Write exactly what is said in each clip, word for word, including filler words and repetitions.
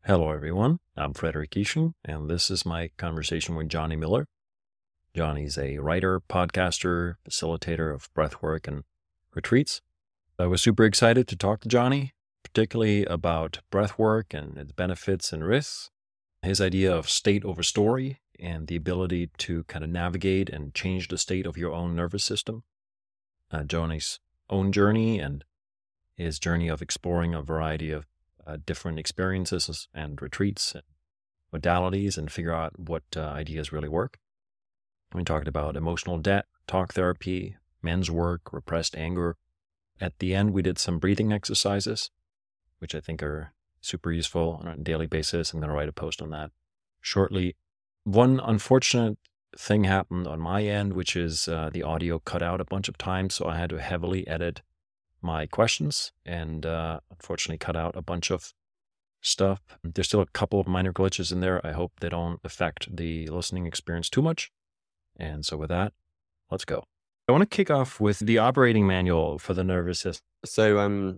Hello, everyone. I'm Frederick Eashen, and this is my conversation with Johnny Miller. Johnny's a writer, podcaster, facilitator of breathwork and retreats. I was super excited to talk to Johnny, particularly about breathwork and its benefits and risks, his idea of state over story, and the ability to kind of navigate and change the state of your own nervous system, uh, Johnny's own journey and his journey of exploring a variety of Uh, different experiences and retreats and modalities and figure out what uh, ideas really work. We talked about emotional debt, talk therapy, men's work, repressed anger. At the end, we did some breathing exercises, which I think are super useful on a daily basis. I'm going to write a post on that shortly. One unfortunate thing happened on my end, which is uh, the audio cut out a bunch of times, so I had to heavily edit my questions and uh, unfortunately cut out a bunch of stuff. There's still a couple of minor glitches in there. I hope they don't affect the listening experience too much. And so with that, let's go. I want to kick off with the operating manual for the nervous system. So um,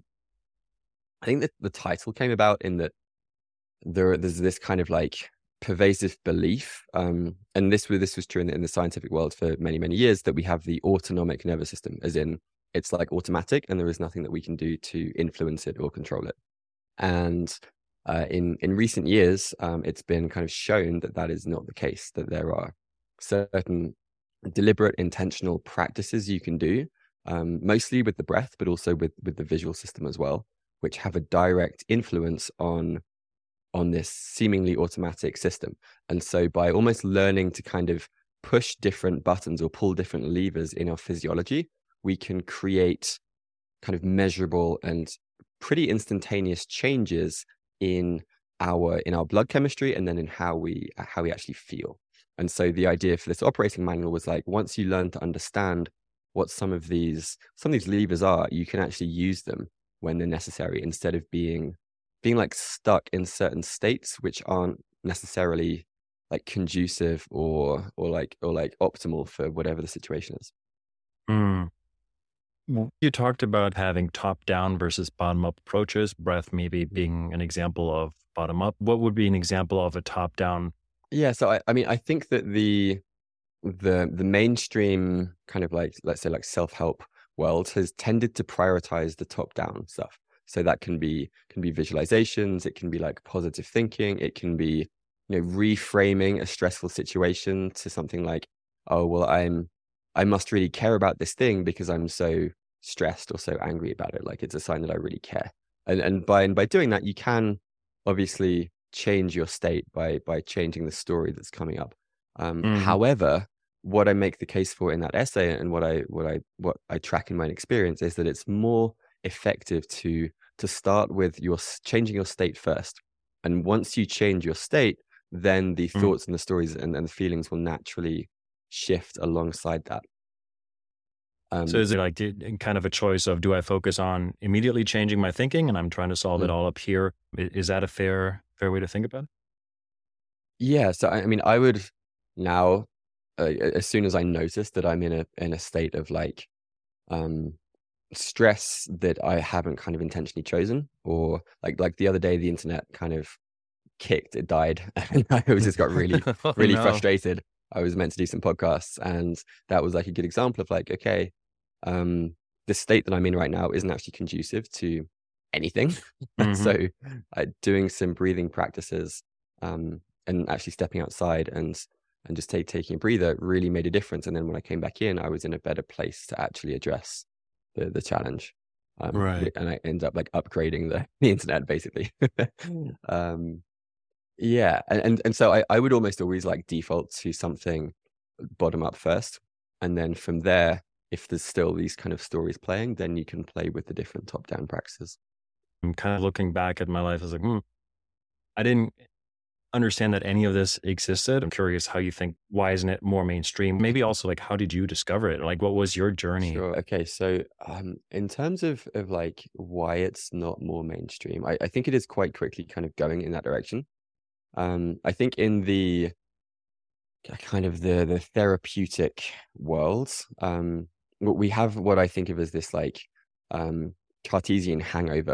I think that the title came about in that there there's this kind of like pervasive belief, um, and this was this was true in the, in the scientific world for many many years, that we have the autonomic nervous system, as in it's like automatic and there is nothing that we can do to influence it or control it. And uh, in in recent years, um, it's been kind of shown that that is not the case, that there are certain deliberate, intentional practices you can do, um, mostly with the breath, but also with, with the visual system as well, which have a direct influence on, on this seemingly automatic system. And so by almost learning to kind of push different buttons or pull different levers in our physiology, we can create kind of measurable and pretty instantaneous changes in our in our blood chemistry and then in how we how we actually feel. And so the idea for this operating manual was like, once you learn to understand what some of these some of these levers are, you can actually use them when they're necessary, instead of being being like stuck in certain states which aren't necessarily like conducive or or like or like optimal for whatever the situation is. Mm. You talked about having top-down versus bottom-up approaches, breath maybe being an example of bottom-up. What would be an example of a top-down? Yeah, so I, I mean, I think that the the the mainstream kind of like, let's say like self-help world has tended to prioritize the top-down stuff. So that can be can be visualizations, it can be like positive thinking, it can be, you know, reframing a stressful situation to something like, oh, well, I'm I must really care about this thing because I'm so stressed or so angry about it. Like it's a sign that I really care. And and by and by doing that, you can obviously change your state by by changing the story that's coming up. Um, Mhm. However, what I make the case for in that essay, and what I what I what I track in my experience, is that it's more effective to to start with your changing your state first. And once you change your state, then the Mhm. thoughts and the stories and, and the feelings will naturally shift alongside that. Um, So is it like did- kind of a choice of, do I focus on immediately changing my thinking and I'm trying to solve it mm. all up here? I- Is that a fair fair way to think about it? Yeah, so I I mean, I would now, uh, as soon as I notice that I'm in a in a state of like um, stress that I haven't kind of intentionally chosen, or like like the other day, the internet kind of kicked, it died, and I was just got really Oh, really no. frustrated. I was meant to do some podcasts, and that was like a good example of like, okay, um, the state that I'm in right now isn't actually conducive to anything. Mhm. So, uh, doing some breathing practices, um, and actually stepping outside and and just take, taking a breather really made a difference. And then when I came back in, I was in a better place to actually address the the challenge. Um, Right. and I ended up like upgrading the, the internet basically. um, yeah, and, and and so I, I would almost always like default to something bottom up first, and then from there, if there's still these kind of stories playing, then you can play with the different top down practices. I'm kind of looking back at my life as like, hmm, I didn't understand that any of this existed. I'm curious how you think, why isn't it more mainstream? Maybe also like, how did you discover it? Like, what was your journey? Sure. Okay. So, um, in terms of of like why it's not more mainstream, I, I think it is quite quickly kind of going in that direction. Um, I think in the kind of the the therapeutic world, um, what we have what I think of as this like um Cartesian hangover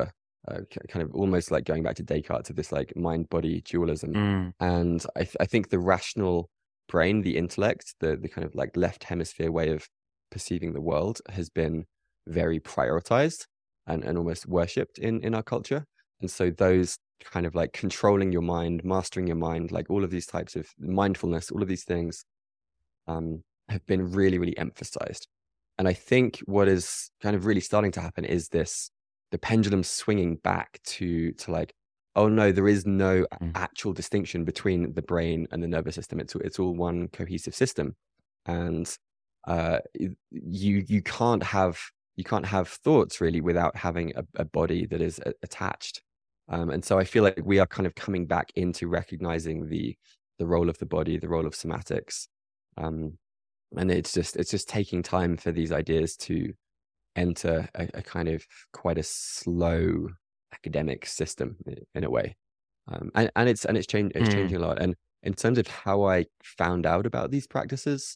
uh, kind of almost like going back to Descartes, to this like mind-body dualism. Mm. And I, th- I think the rational brain, the intellect, the the kind of like left hemisphere way of perceiving the world has been very prioritized and, and almost worshipped in, in our culture. And so those kind of like controlling your mind, mastering your mind, like all of these types of mindfulness, all of these things um, have been really, really emphasized. And I think what is kind of really starting to happen is this, the pendulum swinging back to, to like, oh no, there is no Mm. actual distinction between the brain and the nervous system. It's, it's all one cohesive system. And uh, you, you can't have, you can't have thoughts really without having a, a body that is a- attached. Um, and so I feel like we are kind of coming back into recognizing the, the role of the body, the role of somatics. Um, and it's just, it's just taking time for these ideas to enter a, a kind of quite a slow academic system in a way. Um, and, and it's, and it's changed, it's Mm. changing a lot. And in terms of how I found out about these practices,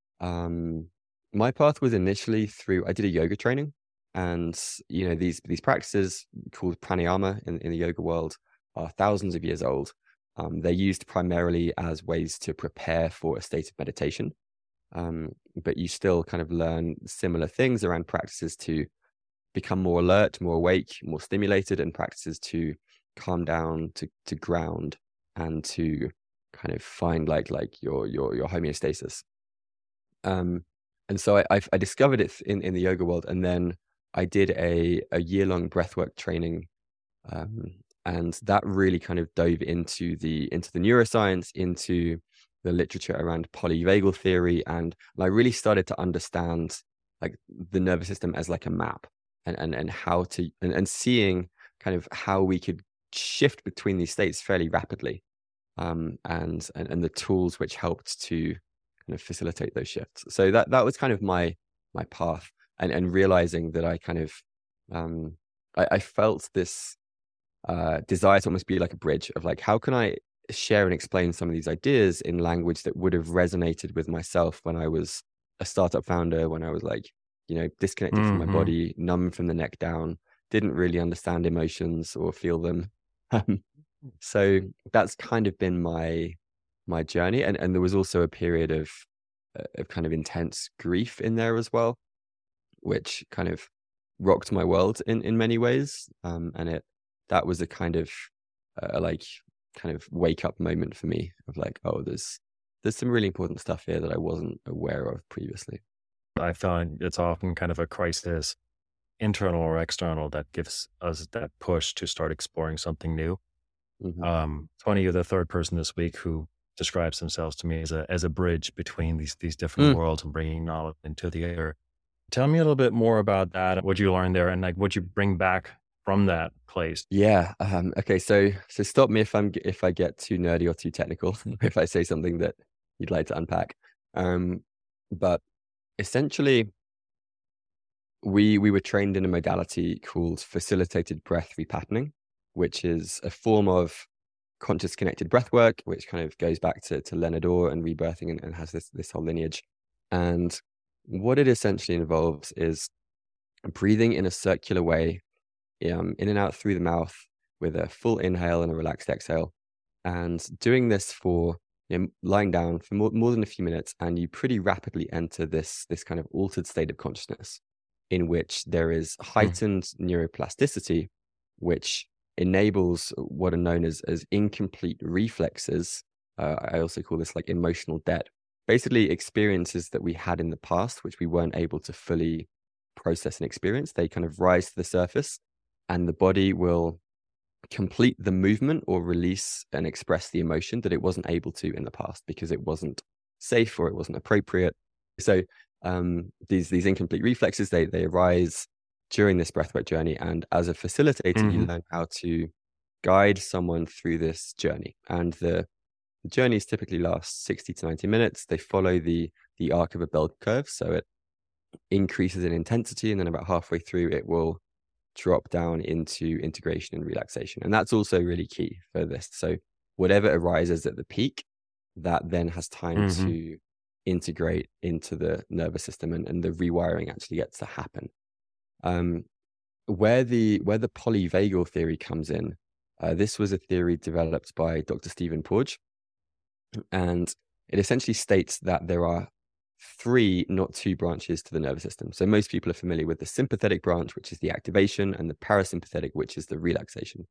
um, my path was initially through, I did a yoga training, and, you know, these, these practices called pranayama in, in the yoga world are thousands of years old. Um, they're used primarily as ways to prepare for a state of meditation. Um, but you still kind of learn similar things around practices to become more alert, more awake, more stimulated, and practices to calm down, to to ground, and to kind of find like like your your your homeostasis. Um, and so I I've, I discovered it in in the yoga world, and then I did a a year long breathwork training, um, and that really kind of dove into the into the neuroscience, into the literature around polyvagal theory, and, and I really started to understand like the nervous system as like a map, and and and how to and, and seeing kind of how we could shift between these states fairly rapidly, um, and, and and the tools which helped to kind of facilitate those shifts. So that that was kind of my my path, and and realizing that I kind of um, I, I felt this uh, desire to almost be like a bridge of like, how can I share and explain some of these ideas in language that would have resonated with myself when I was a startup founder, when I was like, you know, disconnected from my Mm-hmm. body, numb from the neck down, didn't really understand emotions or feel them. Um, so that's kind of been my my journey, and and there was also a period of uh, of kind of intense grief in there as well, which kind of rocked my world in in many ways. Um, and it that was a kind of uh, like kind of wake up moment for me of like, oh, there's there's some really important stuff here that I wasn't aware of previously. I find it's often kind of a crisis, internal or external, that gives us that push to start exploring something new. Mm-hmm. Um, Tony, you're the third person this week who describes themselves to me as a as a bridge between these these different Mm. worlds and bringing knowledge into the air. Tell me a little bit more about that. What you learned there, and like what you bring back from that place. Yeah. Um, okay. So so stop me if I'm if I get too nerdy or too technical, if I say something that you'd like to unpack. Um, but essentially, we we were trained in a modality called facilitated breath repatterning, which is a form of conscious connected breath work, which kind of goes back to, to Leonard Orr and rebirthing, and, and has this this whole lineage. And what it essentially involves is breathing in a circular way, um, in and out through the mouth, with a full inhale and a relaxed exhale, and doing this for, you know, lying down for more, more than a few minutes, and you pretty rapidly enter this this kind of altered state of consciousness in which there is heightened mm. neuroplasticity, which enables what are known as, as incomplete reflexes. Uh, I also call this like emotional debt. Basically, experiences that we had in the past, which we weren't able to fully process and experience, they kind of rise to the surface, and the body will complete the movement or release and express the emotion that it wasn't able to in the past because it wasn't safe or it wasn't appropriate. So um, these these incomplete reflexes, they they arise during this breathwork journey, and as a facilitator, mm-hmm. you learn how to guide someone through this journey. And the, the journeys typically last sixty to ninety minutes. They follow the the arc of a bell curve, so it increases in intensity, and then about halfway through, it will drop down into integration and relaxation. And that's also really key for this. So whatever arises at the peak, that then has time mm-hmm. to integrate into the nervous system, and, and the rewiring actually gets to happen. Um, where the where the polyvagal theory comes in, uh, this was a theory developed by Doctor Stephen Porges, and it essentially states that there are three, not two, branches to the nervous system. So most people are familiar with the sympathetic branch, which is the activation, and the parasympathetic, which is the relaxation.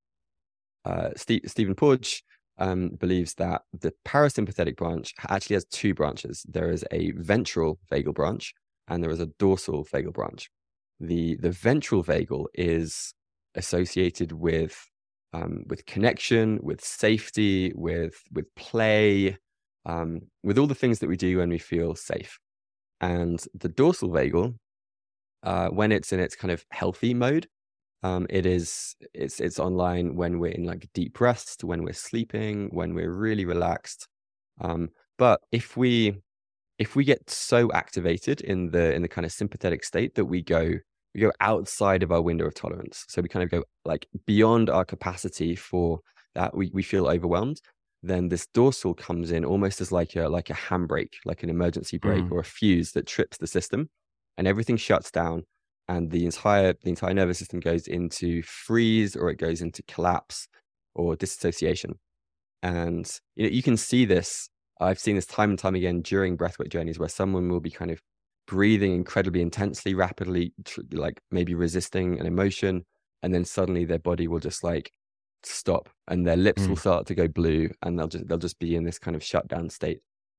Uh, St- Stephen Porges um, believes that the parasympathetic branch actually has two branches. There is a ventral vagal branch, and there is a dorsal vagal branch. The the ventral vagal is associated with um, with connection, with safety, with with play, um, with all the things that we do when we feel safe. And the dorsal vagal, uh, when it's in its kind of healthy mode, um, it is it's it's online when we're in like deep rest, when we're sleeping, when we're really relaxed. Um, but if we if we get so activated in the in the kind of sympathetic state that we go we go outside of our window of tolerance, so we kind of go like beyond our capacity for that, we we feel overwhelmed, then this dorsal comes in almost as like a like a handbrake, like an emergency brake Mm. or a fuse that trips the system, and everything shuts down, and the entire the entire nervous system goes into freeze, or it goes into collapse or disassociation. And you know, you can see this. I've seen this time and time again during breathwork journeys where someone will be kind of breathing incredibly intensely, rapidly, tr- like maybe resisting an emotion, and then suddenly their body will just like stop, and their lips will Mm. start to go blue, and they'll just they'll just be in this kind of shutdown state.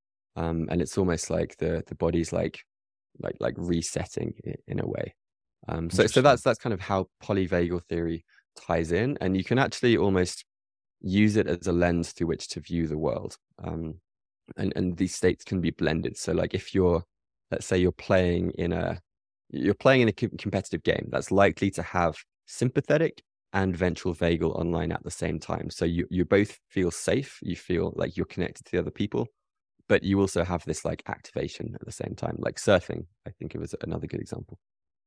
Um, and it's almost like the the body's like like like resetting i- in a way. Um, so so Interesting. that's that's kind of how polyvagal theory ties in, and you can actually almost use it as a lens through which to view the world. Um, and and these states can be blended. So like if you're, let's say you're playing in a you're playing in a com- competitive game, that's likely to have sympathetic and ventral vagal online at the same time. So you you both feel safe, you feel like you're connected to the other people, but you also have this like activation at the same time, like surfing, I think it was another good example.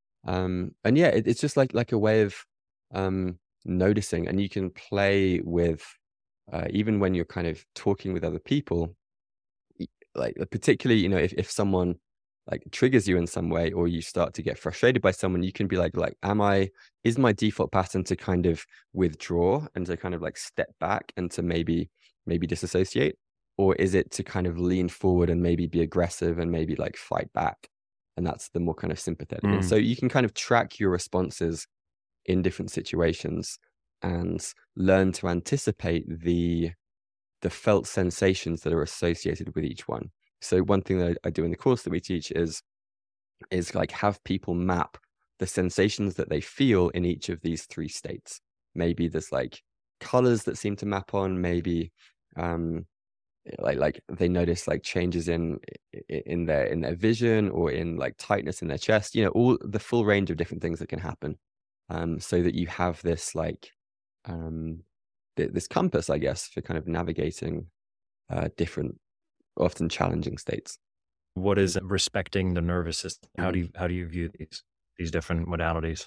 Um, and yeah, it, it's just like like a way of um, noticing, and you can play with uh, even when you're kind of talking with other people, y- like uh, particularly, you know, if, if someone like triggers you in some way, or you start to get frustrated by someone, you can be like, like, am I, is my default pattern to kind of withdraw and to kind of like step back and to maybe, maybe disassociate? Or is it to kind of lean forward and maybe be aggressive and maybe like fight back? And that's the more kind of sympathetic. And Mm. so you can kind of track your responses in different situations and learn to anticipate the the felt sensations that are associated with each one. So one thing that I do in the course that we teach is is like have people map the sensations that they feel in each of these three states. Maybe there's like colors that seem to map on, maybe um like like they notice like changes in in their in their vision, or in like tightness in their chest, you know, all the full range of different things that can happen, um so that you have this like um th- this compass, I guess, for kind of navigating uh different, often challenging states. What is respecting the nervous system? How do Mhm. you how do you view these these different modalities?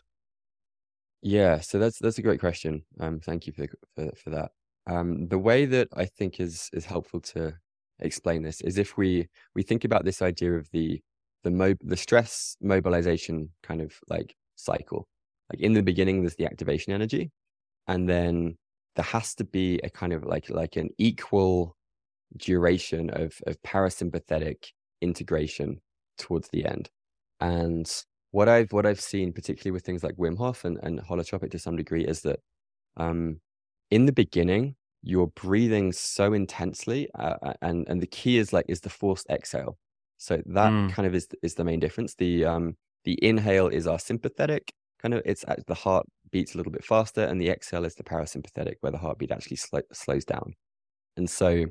Yeah, so that's that's a great question. Um, thank you for for, for that. Um, the way that I think is is helpful to explain this is if we we think about this idea of the the mo the stress mobilization kind of like cycle. Like in the beginning, there's the activation energy, and then there has to be a kind of like like an equal duration of of parasympathetic integration towards the end. And what I've what I've seen, particularly with things like Wim Hof and, and holotropic to some degree, is that um, in the beginning you're breathing so intensely, uh, and and the key is like is the forced exhale. So that Mm. kind of is is the main difference. The um the inhale is our sympathetic kind of, it's the heart beats a little bit faster, and the exhale is the parasympathetic, where the heartbeat actually sl slows down. And so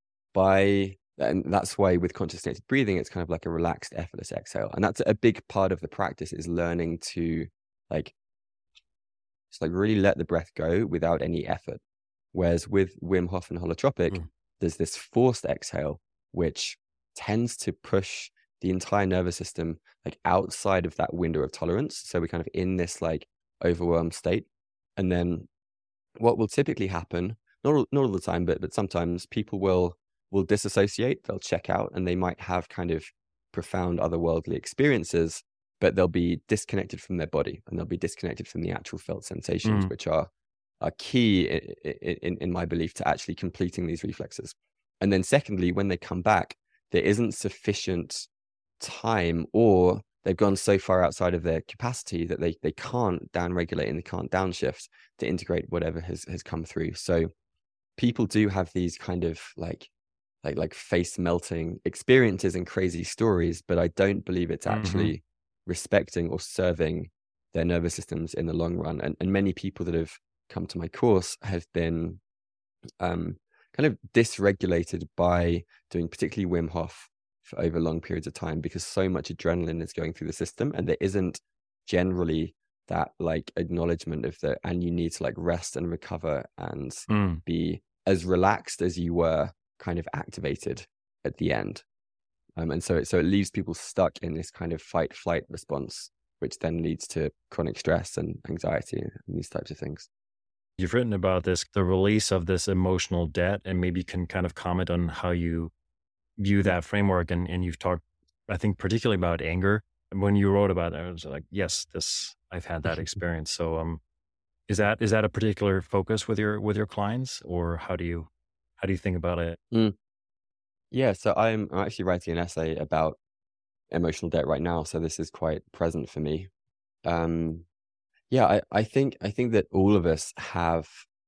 by and that's why with conscious connected breathing, it's kind of like a relaxed, effortless exhale. And that's a big part of the practice, is learning to like just like really let the breath go without any effort. Whereas with Wim Hof and holotropic, Mm. there's this forced exhale, which tends to push the entire nervous system like outside of that window of tolerance. So we're kind of in this like overwhelmed state. And then what will typically happen, not all, not all the time, but but sometimes people will will disassociate, they'll check out, and they might have kind of profound otherworldly experiences. but they'll be disconnected from their body, and they'll be disconnected from the actual felt sensations, Mm. which are are key in, in, in my belief to actually completing these reflexes. And then secondly, when they come back, there isn't sufficient time, or they've gone so far outside of their capacity that they they can't downregulate and they can't downshift to integrate whatever has has come through. So people do have these kind of like like like face melting experiences and crazy stories, but I don't believe it's actually mm-hmm. respecting or serving their nervous systems in the long run. And and many people that have come to my course have been um kind of dysregulated by doing particularly Wim Hof for over long periods of time, because so much adrenaline is going through the system, and there isn't generally that like acknowledgement of the, and you need to like rest and recover and mm. be as relaxed as you were kind of activated at the end. Um, and so, so it leaves people stuck in this kind of fight flight response, which then leads to chronic stress and anxiety and these types of things. You've written about this, the release of this emotional debt, and maybe you can kind of comment on how you view that framework. And, and you've talked, I think, particularly about anger. And when you wrote about it, I was like, yes, this, I've had that experience. So, um, is that, is that a particular focus with your, with your clients, or how do you, how do you think about it? Mm. Yeah. So I'm, I'm actually writing an essay about emotional debt right now. So this is quite present for me. Um, yeah, I, I think, I think that all of us have,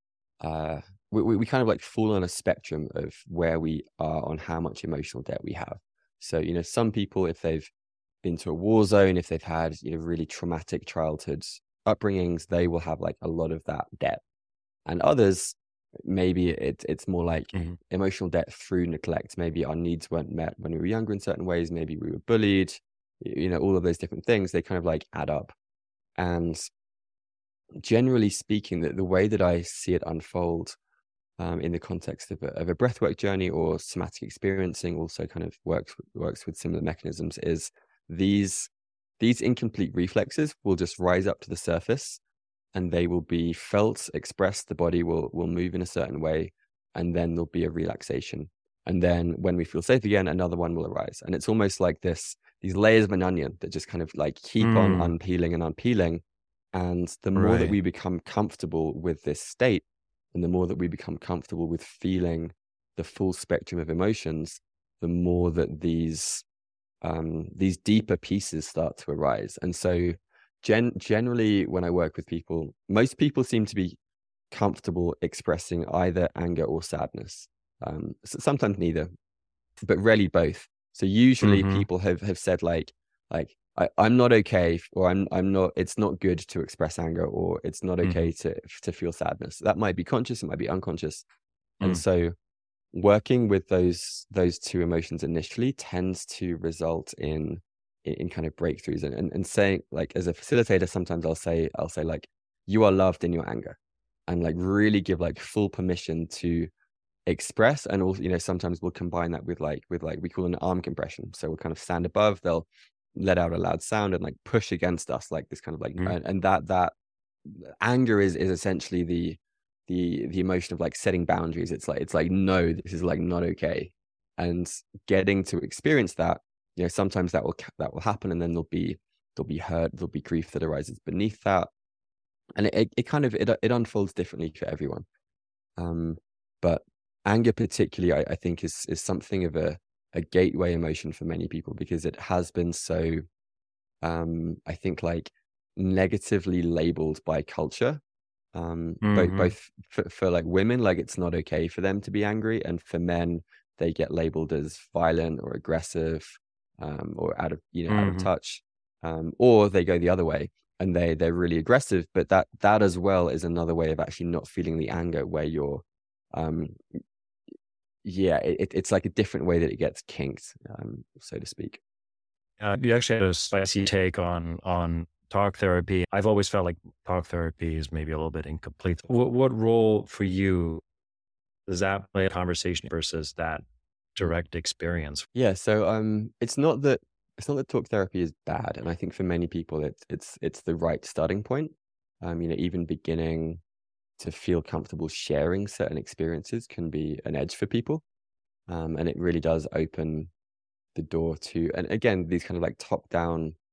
uh, we, we, we kind of like fall on a spectrum of where we are on how much emotional debt we have. So, you know, some people, if they've been to a war zone, if they've had, you know, really traumatic childhood upbringings, they will have like a lot of that debt. And others, maybe it, it's more like mm-hmm. emotional debt through neglect. Maybe our needs weren't met when we were younger in certain ways. Maybe we were bullied, you know, all of those different things, they kind of like add up. And generally speaking, that the way that I see it unfold um, in the context of a, of a breathwork journey or somatic experiencing also kind of works, works with similar mechanisms, is these, these incomplete reflexes will just rise up to the surface, and they will be felt, expressed, the body will, will move in a certain way, and then there'll be a relaxation. And then when we feel safe again, another one will arise. And it's almost like this, these layers of an onion that just kind of like keep mm. on unpeeling and unpeeling. And the more right. that we become comfortable with this state, and the more that we become comfortable with feeling the full spectrum of emotions, the more that these, um, these deeper pieces start to arise. And so Gen- generally, when I work with people, most people seem to be comfortable expressing either anger or sadness. Um, so sometimes neither, but rarely both. So usually mm-hmm. people have, have said like, like I, I'm not okay, or I'm I'm not. It's not good to express anger, or it's not okay mm-hmm. to to feel sadness. That might be conscious, it might be unconscious, mm. and so working with those those two emotions initially tends to result in. in kind of breakthroughs and, and and saying, like, as a facilitator, sometimes I'll say I'll say like, you are loved in your anger, and like really give like full permission to express. And also, you know, sometimes we'll combine that with like with like we call an arm compression. So we'll kind of stand above, they'll let out a loud sound and like push against us, like this kind of like mm-hmm. and, and that that anger is is essentially the the the emotion of like setting boundaries. It's like it's like no, this is like not okay. And getting to experience that, you know, sometimes that will that will happen, and then there'll be there'll be hurt, there'll be grief that arises beneath that, and it it, it kind of it it unfolds differently for everyone. Um, but anger, particularly, I, I think is is something of a a gateway emotion for many people, because it has been so, um, I think, like negatively labeled by culture. Um, mm-hmm. both both for, for like women, like it's not okay for them to be angry, and for men, they get labeled as violent or aggressive. Um, or out of you know mm-hmm. out of touch, um, or they go the other way and they they're really aggressive. But that that as well is another way of actually not feeling the anger, where you're, um, yeah, it, it's like a different way that it gets kinked, um, so to speak. Uh, you actually had a spicy take on on talk therapy. I've always felt like talk therapy is maybe a little bit incomplete. What what role for you does that play in conversation versus that direct experience? Yeah, so um it's not that it's not that talk therapy is bad, and I think for many people it's it's it's the right starting point. Um you know, even beginning to feel comfortable sharing certain experiences can be an edge for people, um and it really does open the door to, and again, these kind of like top down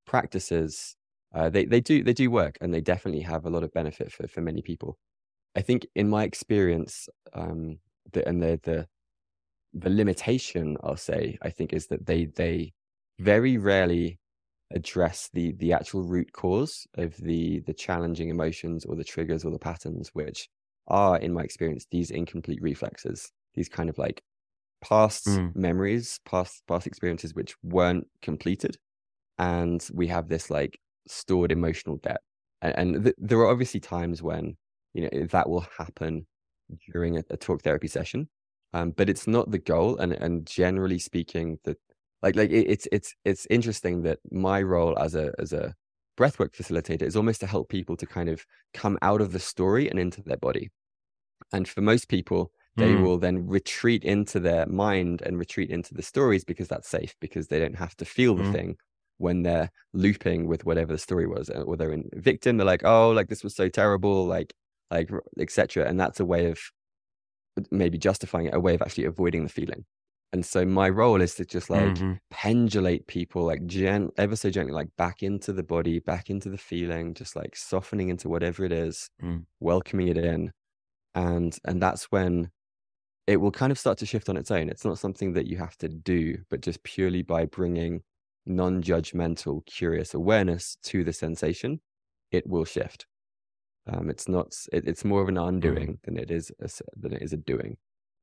practices, uh, they they do they do work, and they definitely have a lot of benefit for for many people. I think in my experience, um, the, and the the the limitation, I'll say, I think, is that they they very rarely address the the actual root cause of the the challenging emotions or the triggers or the patterns, which are, in my experience, these incomplete reflexes, these kind of like past Mm. memories, past past experiences which weren't completed, and we have this like stored emotional debt. And, and th- there are obviously times when, you know, that will happen during a, a talk therapy session, um, but it's not the goal. And and generally speaking, the like like it, it's it's it's interesting that my role as a as a breathwork facilitator is almost to help people to kind of come out of the story and into their body. And for most people, they Mm. will then retreat into their mind and retreat into the stories because that's safe, because they don't have to feel the Mm. thing when they're looping with whatever the story was. Or they're in victim, they're like, oh, like this was so terrible, like, like, et cetera. And that's a way of maybe justifying it, a way of actually avoiding the feeling. And so my role is to just like Mm-hmm. pendulate people, like gen ever so gently, like back into the body, back into the feeling, just like softening into whatever it is, Mm. welcoming it in. And and that's when it will kind of start to shift on its own. It's not something that you have to do, but just purely by bringing non-judgmental, curious awareness to the sensation, it will shift. Um, it's not. It, it's more of an undoing Mm. than it is a, than it is a doing.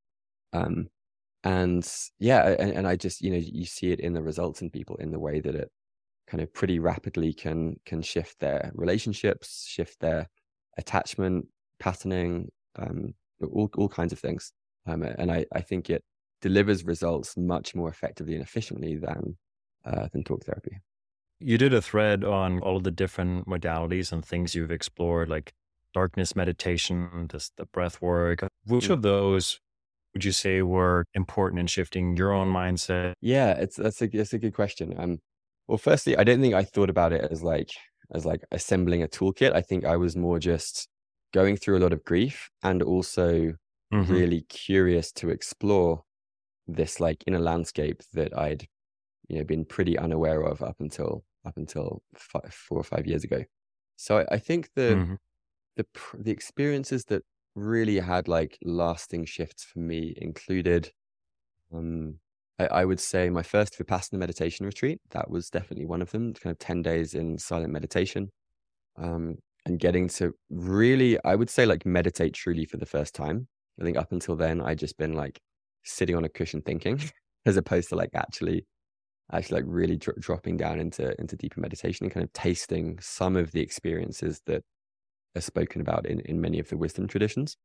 Um, and yeah, and, and I just, you know, you see it in the results in people, in the way that it kind of pretty rapidly can can shift their relationships, shift their attachment patterning, um, all all kinds of things. Um, and I I think it delivers results much more effectively and efficiently than uh, than talk therapy. You did a thread on all of the different modalities and things you've explored, like darkness meditation, this, the breath work. Which Mm. of those would you say were important in shifting your own mindset? Yeah, it's that's a that's a good question. Um, well, firstly, I don't think I thought about it as like as like assembling a toolkit. I think I was more just going through a lot of grief and also Mm-hmm. really curious to explore this like inner landscape that I'd, you know, been pretty unaware of up until up until five, four or five years ago. So I, I think the Mm-hmm. the pr- the experiences that really had like lasting shifts for me included, um, I, I would say my first Vipassana meditation retreat. That was definitely one of them. Kind of ten days in silent meditation, um, and getting to really, I would say, like meditate truly for the first time. I think up until then, I'd just been like sitting on a cushion thinking, as opposed to like actually, actually like really dro- dropping down into into deeper meditation and kind of tasting some of the experiences that are spoken about in in many of the wisdom traditions.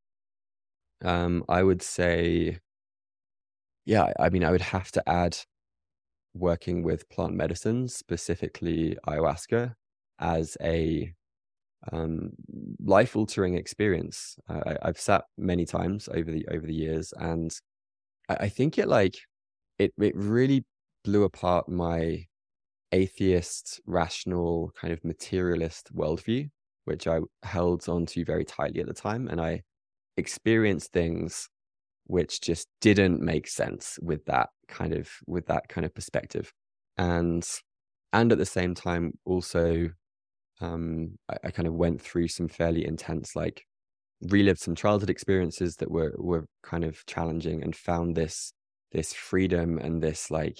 Um, I would say, yeah, I mean, I would have to add working with plant medicine, specifically ayahuasca, as a um, life-altering experience. Uh, I, I've sat many times over the over the years, and I, I think it like it it really blew apart my atheist, rational, kind of materialist worldview, which I held onto very tightly at the time, and I experienced things which just didn't make sense with that kind of with that kind of perspective. And and at the same time also, um I, I kind of went through some fairly intense, like relived some childhood experiences that were were kind of challenging, and found this this freedom and this like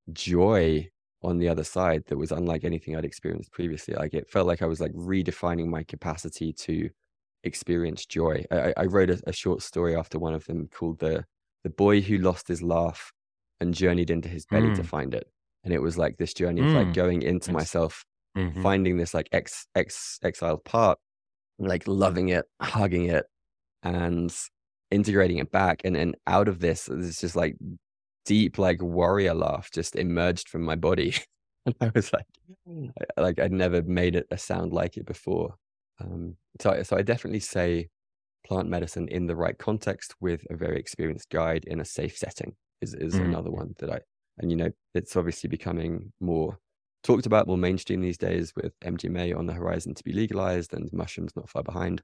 joy on the other side that was unlike anything I'd experienced previously. Like it felt like I was like redefining my capacity to experience joy. I, I wrote a, a short story after one of them called the the boy who lost his laugh and journeyed into his belly to Mm. find it. And it was like this journey of like Mm. going into Nice. myself, Mm-hmm. finding this like ex ex exiled part, like loving it, hugging it, and integrating it back. And then out of this, it's just like deep, like warrior laugh just emerged from my body. And I was like, like I'd never made it a sound like it before. Um, so, so I definitely say plant medicine in the right context with a very experienced guide in a safe setting is is Mm. another one that I, and you know, it's obviously becoming more talked about, more mainstream these days, with M D M A on the horizon to be legalized and mushrooms not far behind.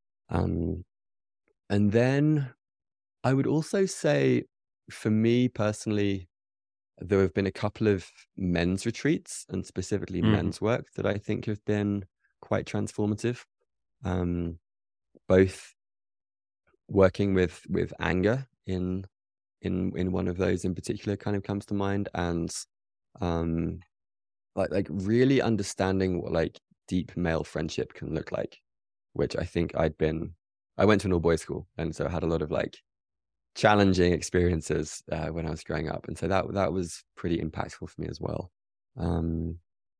Um, and then I would also say, for me personally, there have been a couple of men's retreats and specifically Mm. men's work that I think have been quite transformative. Um, both working with with anger in in in one of those in particular kind of comes to mind, and um, like like really understanding what like deep male friendship can look like, which I think I'd been. I went to an all boys school, and so I had a lot of like challenging experiences uh, when I was growing up, and so that that was pretty impactful for me as well. Um,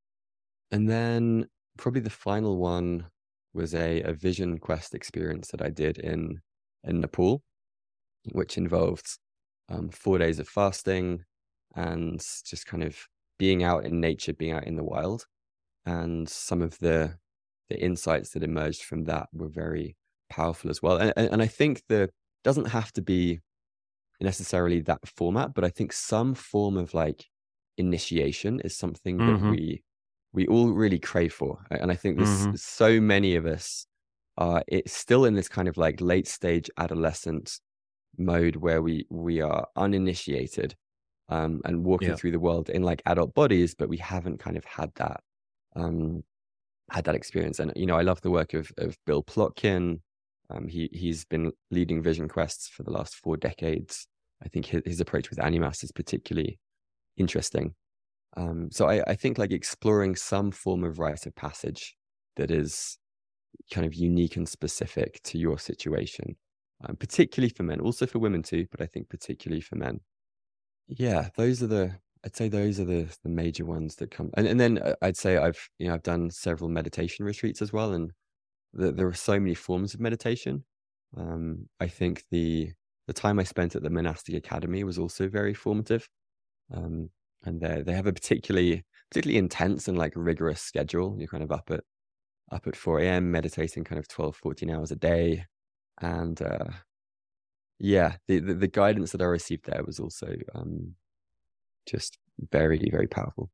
and then probably the final one was a, a vision quest experience that I did in in Nepal, which involved um, four days of fasting and just kind of being out in nature, being out in the wild. And some of the the insights that emerged from that were very powerful as well. And, and I think the doesn't have to be necessarily that format, but I think some form of like initiation is something that Mm-hmm. we we all really crave for. And I think there's Mm-hmm. so many of us are it's still in this kind of like late stage adolescent mode where we we are uninitiated um and walking Yeah. through the world in like adult bodies, but we haven't kind of had that um had that experience. And you know, I love the work of of Bill Plotkin. Um, he he's been leading Vision Quests for the last four decades. I think his, his approach with Animas is particularly interesting. Um, so I, I think like exploring some form of rite of passage that is kind of unique and specific to your situation, um, particularly for men, also for women too, but I think particularly for men. Yeah, those are the I'd say those are the the major ones that come. And and then uh, I'd say I've you know I've done several meditation retreats as well, and the, there are so many forms of meditation. Um, I think the the time I spent at the monastic academy was also very formative. Um, and they they have a particularly particularly intense and like rigorous schedule. You're kind of up at up at four a m meditating kind of twelve, fourteen hours a day. And uh, yeah, the, the the guidance that I received there was also um, just very, very powerful.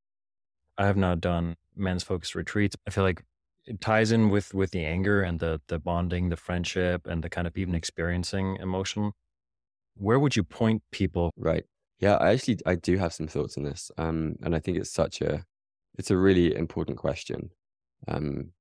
I have not done men's focused retreats. I feel like it ties in with with the anger and the the bonding, the friendship, and the kind of even experiencing emotion. Where would you point people? Right. Yeah, I actually I do have some thoughts on this. Um, and I think it's such a it's a really important question. Um,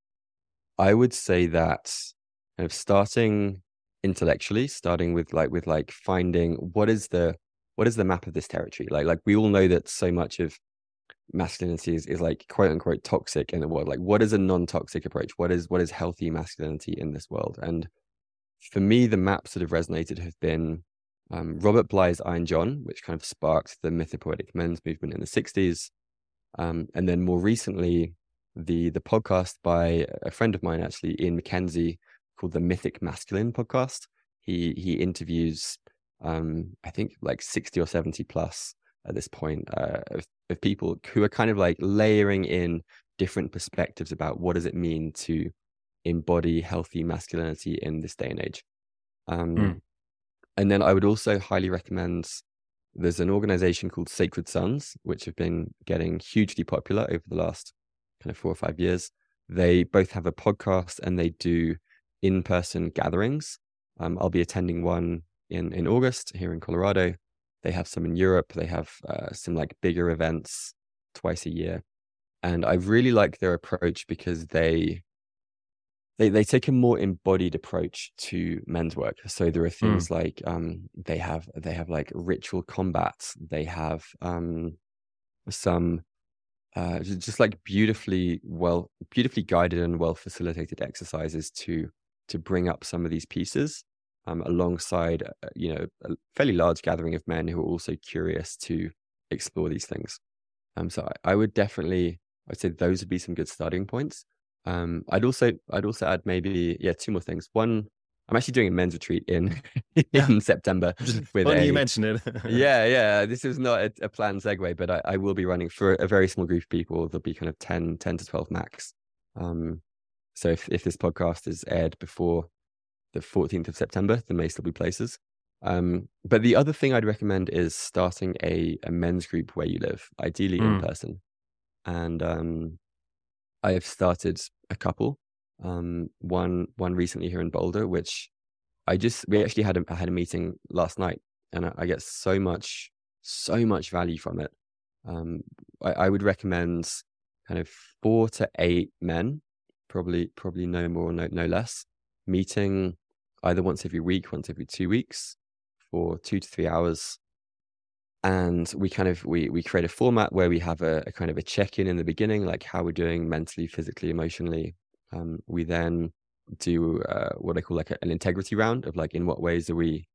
I would say that kind of starting intellectually, starting with like with like finding what is the what is the map of this territory? Like like we all know that so much of masculinity is, is like quote unquote toxic in the world. Like what is a non-toxic approach? What is what is healthy masculinity in this world? And for me, the maps that have resonated have been um, Robert Bly's Iron John, which kind of sparked the mythopoetic men's movement in the sixties. Um, and then more recently, the the podcast by a friend of mine, actually, Ian McKenzie, called the Mythic Masculine podcast. He he interviews, um, I think, like sixty or seventy plus at this point uh, of, of people who are kind of like layering in different perspectives about what does it mean to embody healthy masculinity in this day and age. Um, Mm. and then I would also highly recommend, there's an organization called Sacred Sons, which have been getting hugely popular over the last kind of four or five years. They both have a podcast and they do in-person gatherings. Um, I'll be attending one in, in August here in Colorado. They have some in Europe. They have uh, some like bigger events twice a year. And I really like their approach because they they they take a more embodied approach to men's work. So there are things mm. like um, they have they have like ritual combats. They have um, some uh, just like beautifully well beautifully guided and well facilitated exercises to to bring up some of these pieces um, alongside uh, you know a fairly large gathering of men who are also curious to explore these things. Um, so I, I would definitely I'd say those would be some good starting points. Um, I'd also I'd also add maybe yeah two more things. One, I'm actually doing a men's retreat in in yeah. September. With Funny a, you mentioned it. yeah, yeah. This is not a, a planned segue, but I, I will be running for a very small group of people. There'll be kind of ten, ten to twelve max. Um, so if if this podcast is aired before the fourteenth of September, there may still be places. Um, but the other thing I'd recommend is starting a a men's group where you live, ideally mm. in person. And um, I have started a couple, um, one one recently here in Boulder, which I just we actually had a I had a meeting last night, and I, I get so much so much value from it. Um, I, I would recommend kind of four to eight men, probably probably no more, no no less, meeting either once every week, once every two weeks, for two to three hours. And we kind of we we create a format where we have a, a kind of a check-in in the beginning, like how we're doing mentally, physically, emotionally. Um, we then do uh, what I call like a, an integrity round of like, in what ways are we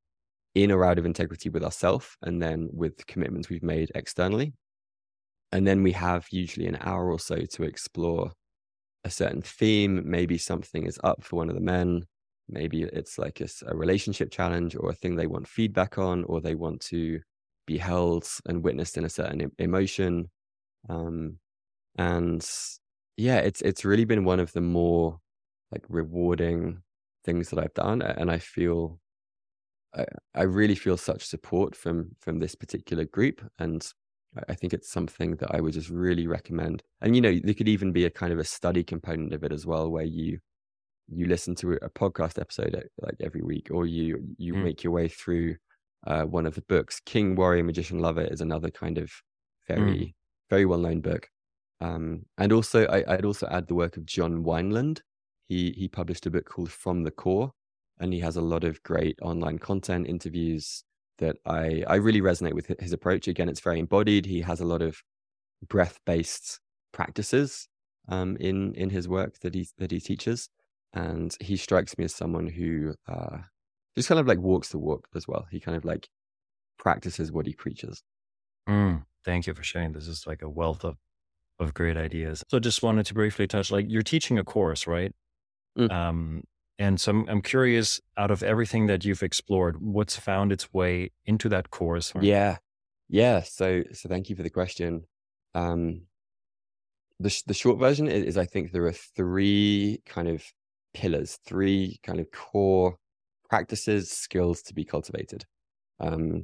in or out of integrity with ourselves, and then with commitments we've made externally. And then we have usually an hour or so to explore a certain theme. Maybe something is up for one of the men. Maybe it's like a, a relationship challenge, or a thing they want feedback on, or they want to be held and witnessed in a certain emotion. Um, and yeah, it's it's really been one of the more like rewarding things that I've done, and I feel I, I really feel such support from from this particular group, and I think it's something that I would just really recommend. And you know, there could even be a kind of a study component of it as well, where you you listen to a podcast episode like every week, or you you mm. make your way through uh, one of the books. King, Warrior, Magician, Lover is another kind of very mm. very well known book. Um, and also, I, I'd also add the work of John Wineland. He he published a book called From the Core, and he has a lot of great online content, interviews that I I really resonate with his approach. Again, it's very embodied. He has a lot of breath based practices um, in in his work that he that he teaches. And he strikes me as someone who uh, just kind of like walks the walk as well. He kind of like practices what he preaches. Mm, thank you for sharing. This is like a wealth of, of great ideas. So just wanted to briefly touch, like, you're teaching a course, right? Mm. Um, and so I'm, I'm curious, out of everything that you've explored, what's found its way into that course? Yeah. Yeah. So, so thank you for the question. Um, the, sh- the short version is, is I think there are three kind of pillars, three kind of core practices, skills to be cultivated. Um,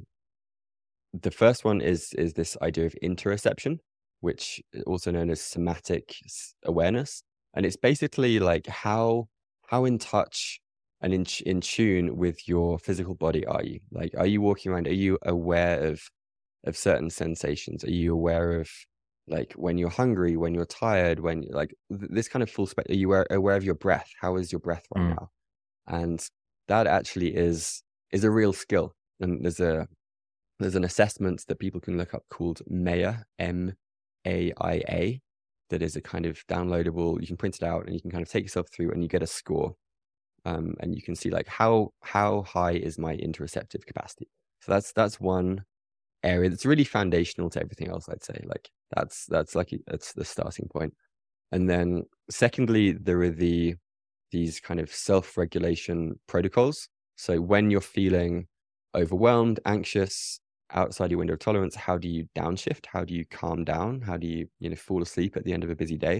the first one is is this idea of interoception, which is also known as somatic awareness, and it's basically like how how in touch and in in tune with your physical body are you? Like, are you walking around? Are you aware of of certain sensations? Are you aware of like when you're hungry, when you're tired, when like th- this kind of full spectrum? Are you aware, aware of your breath? How is your breath right mm. now? And that actually is is a real skill. And there's a there's an assessment that people can look up called M A I A, M A I A, that is a kind of downloadable. You can print it out and you can kind of take yourself through, and you get a score. Um, and you can see like how how high is my interoceptive capacity. So that's that's one area that's really foundational to everything else, I'd say. Like that's that's like that's the starting point. And then secondly, there are the these kind of self-regulation protocols. So when you're feeling overwhelmed, anxious, outside your window of tolerance, how do you downshift? How do you calm down? How do you, you know, fall asleep at the end of a busy day?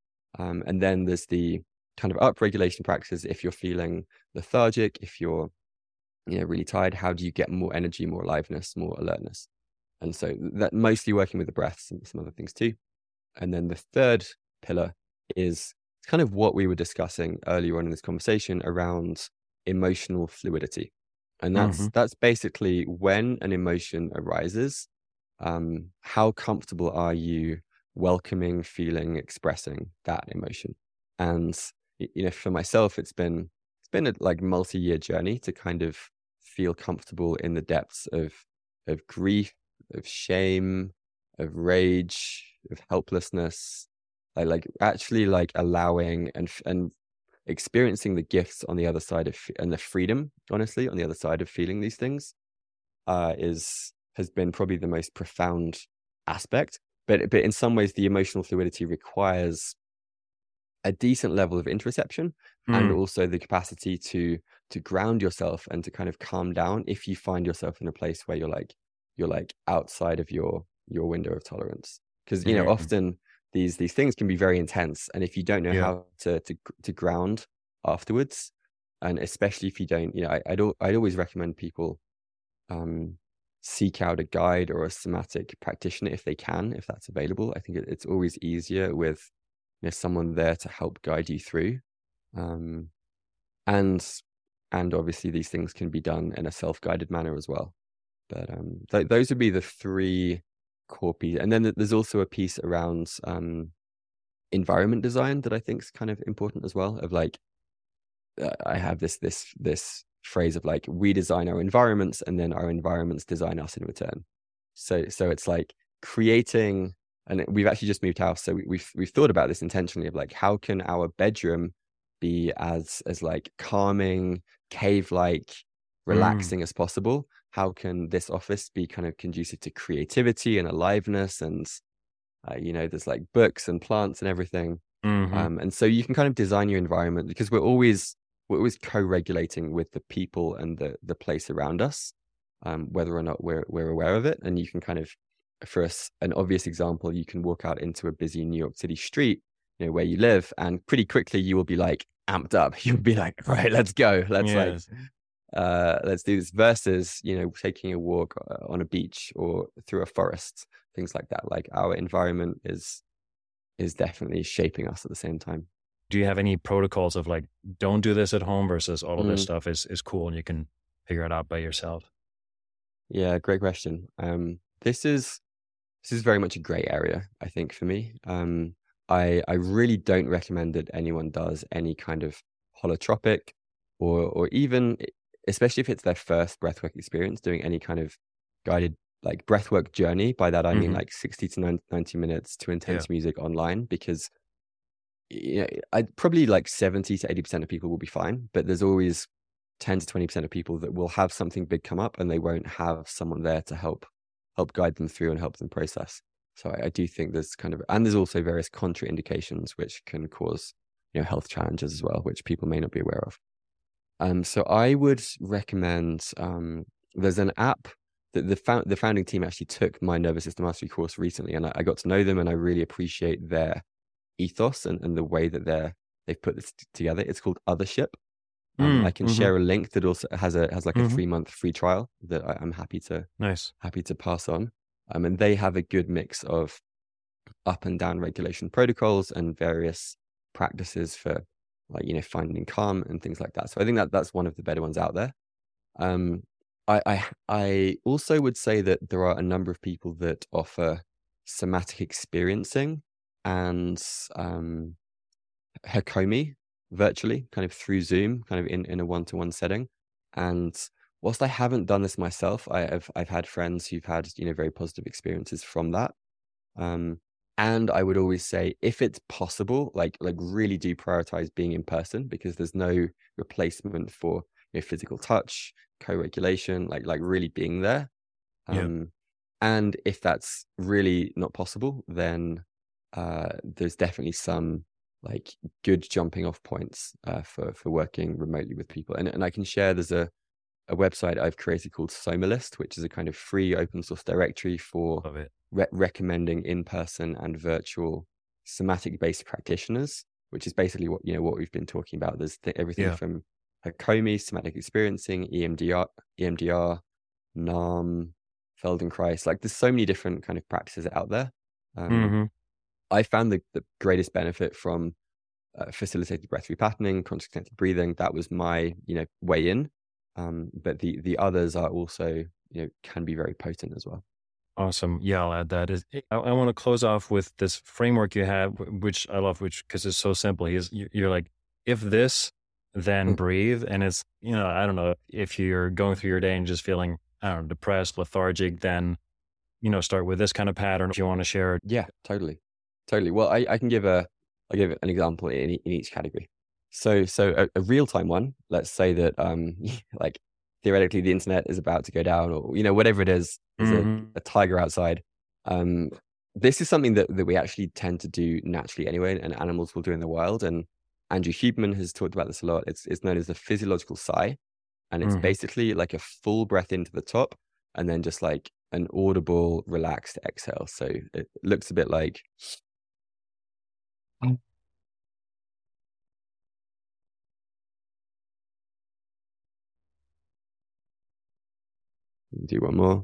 Um, and then there's the kind of upregulation practices. If you're feeling lethargic, if you're, you know, really tired, how do you get more energy, more aliveness, more alertness? And so that mostly working with the breaths and some other things too. And then the third pillar is kind of what we were discussing earlier on in this conversation around emotional fluidity. And that's mm-hmm. that's basically when an emotion arises, um, how comfortable are you welcoming, feeling, expressing that emotion? And you know, for myself, it's been it's been a like multi-year journey to kind of feel comfortable in the depths of of grief, of shame, of rage, of helplessness, like like actually like allowing and and experiencing the gifts on the other side of, and the freedom, honestly, on the other side of feeling these things, uh, is has been probably the most profound aspect. But but in some ways, the emotional fluidity requires a decent level of interoception mm. and also the capacity to to ground yourself and to kind of calm down if you find yourself in a place where you're like you're like outside of your your window of tolerance. Because you know, mm. often these these things can be very intense, and if you don't know yeah. how to, to to ground afterwards, and especially if you don't, you know, I, I'd I'd always recommend people um, seek out a guide or a somatic practitioner if they can, if that's available. I think it, it's always easier with, you know, someone there to help guide you through, um, and and obviously these things can be done in a self-guided manner as well. But um, th- those would be the three core pieces. And then there's also a piece around um, environment design that I think is kind of important as well. Of like, uh, I have this this this phrase of like, we design our environments, and then our environments design us in return. So so it's like creating, and we've actually just moved house, so we, we've we've thought about this intentionally of like, how can our bedroom be as as like calming, cave-like, relaxing mm. as possible? How can this office be kind of conducive to creativity and aliveness? And uh, you know, there's like books and plants and everything. Mm-hmm. Um, and so you can kind of design your environment, because we're always we're always co-regulating with the people and the the place around us, um, whether or not we're we're aware of it. And you can kind of, for us, an obvious example, you can walk out into a busy New York City street, you know, where you live, and pretty quickly you will be like amped up. You'll be like, right, let's go, let's yes. like. Uh, let's do this, versus, you know, taking a walk on a beach or through a forest, things like that. Like, our environment is is definitely shaping us at the same time. Do you have any protocols of like, don't do this at home versus all of mm. this stuff is is cool and you can figure it out by yourself? Yeah, great question. Um, this is this is very much a gray area, I think, for me. Um, I I really don't recommend that anyone does any kind of holotropic, or or even, especially if it's their first breathwork experience, doing any kind of guided like breathwork journey. By that I mean mm-hmm. like sixty to ninety minutes to intense yeah. music online, because you know, I probably like seventy to eighty percent of people will be fine, but there's always ten to twenty percent of people that will have something big come up and they won't have someone there to help help guide them through and help them process. So I, I do think there's kind of, and there's also various contraindications which can cause, you know, health challenges as well, which people may not be aware of. Um, so I would recommend, um, there's an app that the, found, the founding team actually took my nervous system mastery course recently, and I, I got to know them, and I really appreciate their ethos and, and the way that they're, they've put this t- together. It's called Othership. Um, mm, I can mm-hmm. share a link that also has a has like mm-hmm. a three month free trial that I, I'm happy to nice happy to pass on. Um, and they have a good mix of up and down regulation protocols and various practices for, like, you know, finding calm and things like that. So I think that that's one of the better ones out there. Um, I, I I also would say that there are a number of people that offer somatic experiencing and um, Hakomi virtually, kind of through Zoom, kind of in, in a one-to-one setting. And whilst I haven't done this myself, I have I've had friends who've had, you know, very positive experiences from that. Um, and I would always say, if it's possible, like like really do prioritize being in person, because there's no replacement for, you know, physical touch, co-regulation, like like really being there. Um, yeah. And if that's really not possible, then uh, there's definitely some like good jumping off points uh, for for working remotely with people. And and I can share, there's a a website I've created called Somalist, which is a kind of free open source directory for re- recommending in-person and virtual somatic based practitioners, which is basically what, you know, what we've been talking about. There's th- everything yeah. from Hakomi, somatic experiencing, E M D R, E M D R, N A M, Feldenkrais. Like, there's so many different kind of practices out there. Um, mm-hmm. I found the, the greatest benefit from uh, facilitated breath repatterning, conscious connected breathing. That was my, you know, way in. Um, but the the others are also, you know, can be very potent as well. Awesome. Yeah, I'll add that. Is I, I want to close off with this framework you have, which I love, which because it's so simple. Is you're like, if this, then mm. breathe. And it's, you know, I don't know, if you're going through your day and just feeling, I don't know, depressed, lethargic, then, you know, start with this kind of pattern if you want to share it. Yeah, totally. Totally. Well, I, I can give a, I'll give an example in, in each category. So, so a, a real-time one, let's say that, um, like theoretically the internet is about to go down, or, you know, whatever it is, there's mm-hmm. a, a tiger outside. Um, this is something that, that we actually tend to do naturally anyway, and animals will do in the wild. And Andrew Huberman has talked about this a lot. It's, it's known as the physiological sigh. And it's mm-hmm. basically like a full breath into the top, and then just like an audible, relaxed exhale. So it looks a bit like... Do one more.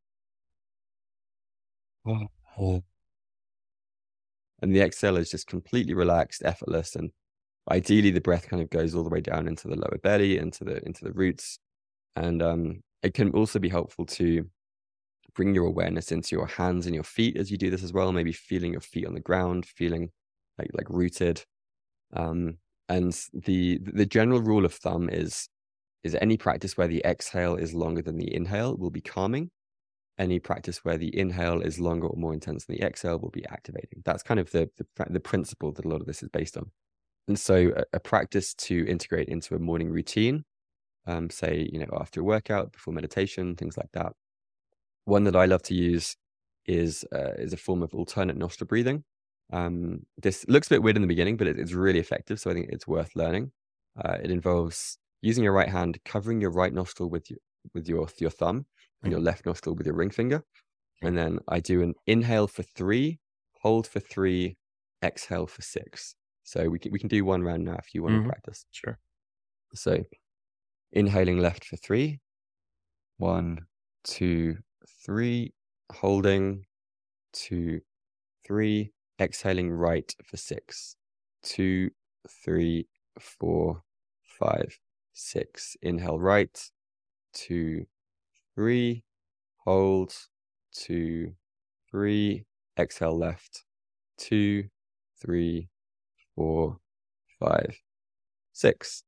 And the exhale is just completely relaxed, effortless, and ideally the breath kind of goes all the way down into the lower belly, into the into the roots. And um, it can also be helpful to bring your awareness into your hands and your feet as you do this as well. Maybe feeling your feet on the ground, feeling like like rooted. Um, and the the general rule of thumb is is any practice where the exhale is longer than the inhale will be calming. Any practice where the inhale is longer or more intense than the exhale will be activating. That's kind of the the, the principle that a lot of this is based on. And so a, a practice to integrate into a morning routine, um, say, you know, after a workout, before meditation, things like that. One that I love to use is uh, is a form of alternate nostril breathing. Um, this looks a bit weird in the beginning, but it, it's really effective. So I think it's worth learning. Uh, it involves using your right hand, covering your right nostril with your, with your, your thumb, and your left nostril with your ring finger. And then I do an inhale for three, hold for three, exhale for six. So we can, we can do one round now if you want Mm-hmm. to practice. Sure. So inhaling left for three, one, two, three, holding, two, three, exhaling right for six, two, three, four, five, six. Inhale right, two, three, hold, two, three, exhale left, two, three, four, five, six.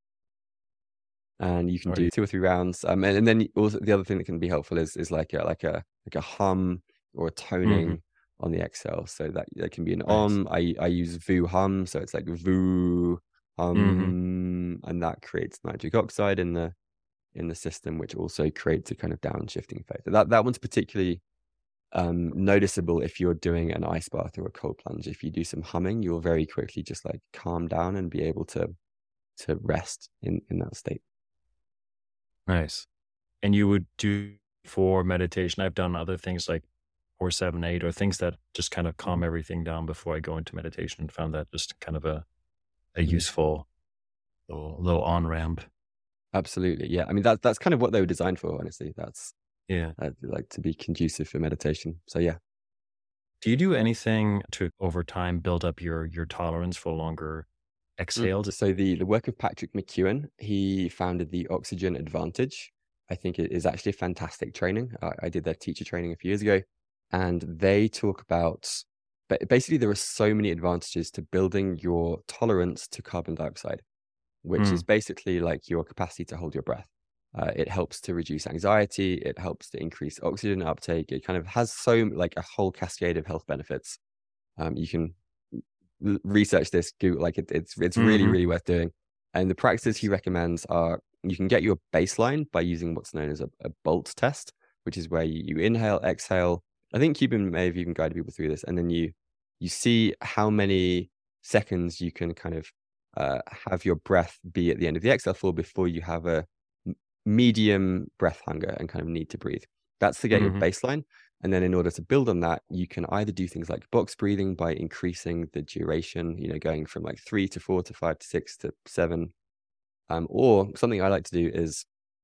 And you can do two or three rounds. Um, and, and then also the other thing that can be helpful is is like a like a like a hum or a toning mm-hmm. on the exhale. So that that can be an nice. om. I I use Vu hum, so it's like Vu hum, mm-hmm. and that creates nitric oxide in the in the system, which also creates a kind of downshifting effect. So that that one's particularly um, noticeable if you're doing an ice bath or a cold plunge. If you do some humming, you'll very quickly just like calm down and be able to to rest in in that state. Nice. And you would do for meditation, I've done other things like four, seven, eight, or things that just kind of calm everything down before I go into meditation, and found that just kind of a, a mm-hmm. useful little, little on-ramp. Absolutely. Yeah. I mean, that, that's kind of what they were designed for, honestly. That's, yeah, uh, like to be conducive for meditation. So yeah. Do you do anything to, over time, build up your, your tolerance for longer exhales? Mm. So the, the work of Patrick McKeown, he founded the Oxygen Advantage. I think it is actually a fantastic training. I, I did their teacher training a few years ago, and they talk about, but basically there are so many advantages to building your tolerance to carbon dioxide, which mm. is basically like your capacity to hold your breath. Uh, it helps to reduce anxiety. It helps to increase oxygen uptake. It kind of has so like a whole cascade of health benefits. Um, you can l- research this, Google, like it, it's it's mm-hmm. really, really worth doing. And the practices he recommends are, you can get your baseline by using what's known as a, a BOLT test, which is where you, you inhale, exhale. I think Cuban may have even guided people through this. And then you you see how many seconds you can kind of uh, have your breath be at the end of the exhale for before you have a medium breath hunger and kind of need to breathe. That's to get mm-hmm. your baseline. And then in order to build on that, you can either do things like box breathing by increasing the duration, you know, going from like three to four to five to six to seven. Um, or something I like to do is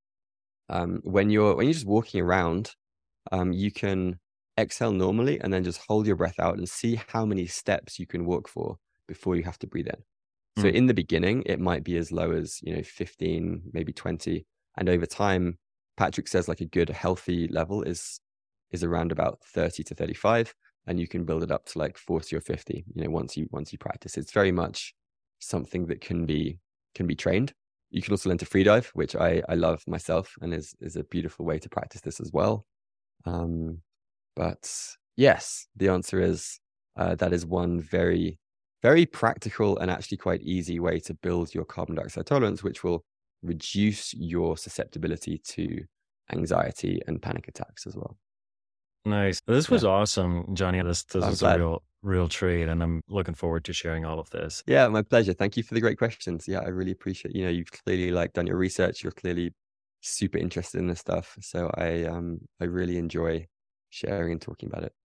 um, when you're when you're just walking around, um, you can exhale normally and then just hold your breath out and see how many steps you can walk for before you have to breathe in. So mm. in the beginning, it might be as low as, you know, fifteen, maybe twenty. And over time, Patrick says like a good healthy level is is around about thirty to thirty-five, and you can build it up to like forty or fifty, you know, once you once you practice. It's very much something that can be can be trained. You can also learn to free dive, which I I love myself, and is is a beautiful way to practice this as well. Um, but yes, the answer is uh, that is one very very practical and actually quite easy way to build your carbon dioxide tolerance, which will reduce your susceptibility to anxiety and panic attacks as well. Nice. This was yeah. awesome, Johnny. This, this was glad. a real, real treat, and I'm looking forward to sharing all of this. Yeah, my pleasure. Thank you for the great questions. Yeah, I really appreciate, you know, you've clearly like done your research. You're clearly super interested in this stuff. So I, um, I really enjoy sharing and talking about it.